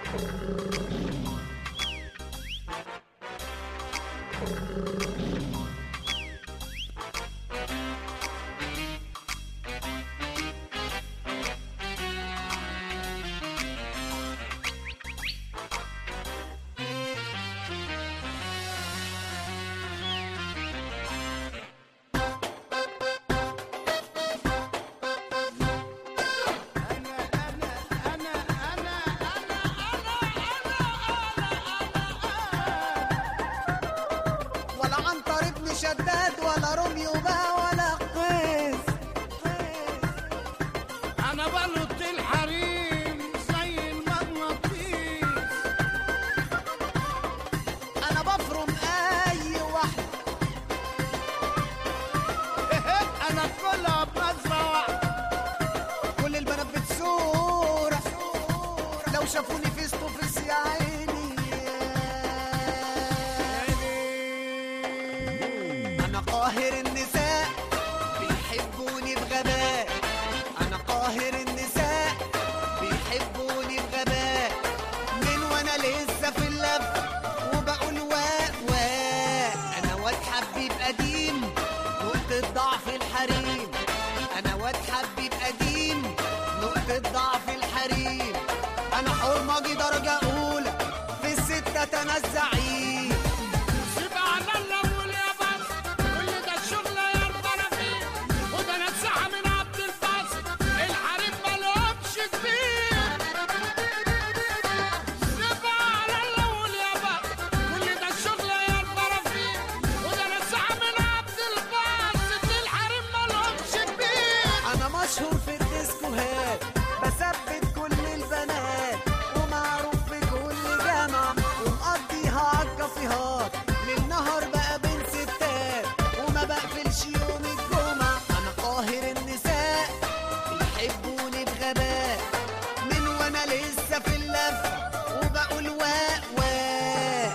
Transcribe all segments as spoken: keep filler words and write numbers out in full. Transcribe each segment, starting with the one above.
شداد ولا روميو بقى ولا قيس، انا بلط الحريم زي المغناطيس، انا بفرم اي واحده انا كلها بنظره واحده، كل البنات بتصورة لو شافوني فيستو فيس يا عيني. انا قاهر النساء بيحبوني بغباء، انا قاهر النساء بيحبوني بغباء، من وانا لسه في اللف وبقول واق واق. انا واد حبيب قديم نقطة ضعف الحريم، انا واد حبيب قديم نقطة ضعف الحريم، انا حرمجي درجة اولى في الستة تنزعين. سيب على الاول يا بس كل ده الشغل يا الطرفين، وده نزعها من عبد الباسط الحريم مالهمش كبير. سيب على الاول يا بس كل ده الشغل يا الطرفين، وده نزعها من عبد الباسط الحريم مالهمش كبير. انا مشهور في الديسكوهات بثبت كل البنات، ومعروف في كل جامعة ومقضيها عالكافيهات، للنهار بقى بين ستات وما بقفلش يوم الجمعة. انا قاهر النساء بيحبوني بغباء، من وانا لسه في اللفة وبقول واق واق.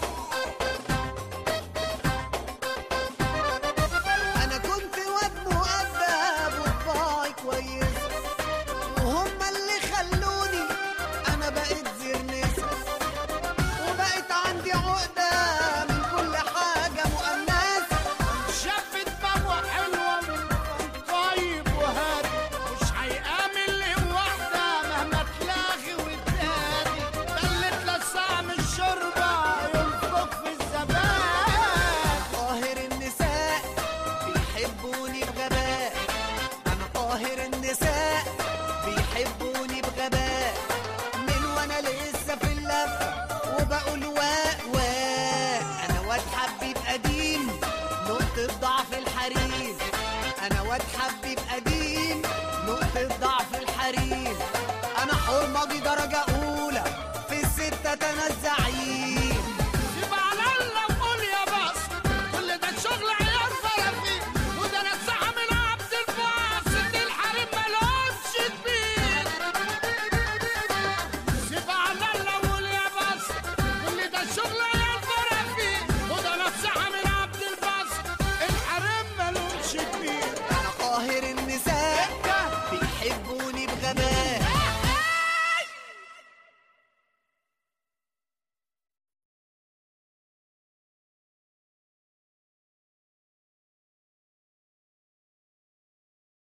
انا كنت واد مؤدب وطباعي كويس، وهم اللي خلوني انا بقيت زرنسة، وبقيت عندي عقدة من كل حاجة مؤنثة. شافت بابا حلوة طيب وهادي، مش هيآمن لواحدة مهما تلاغي وتهادي، ده اللي اتلسع من الشوربة ينفخ في الزبادي. قاهر النساء بيحبوني بغباء، انا قاهر النساء بيحبوني بغباء، من وانا لسه في اللفة وبقول واق واق. انا واد حبيب قديم نقطة ضعف الحريم، انا واد حبيب قديم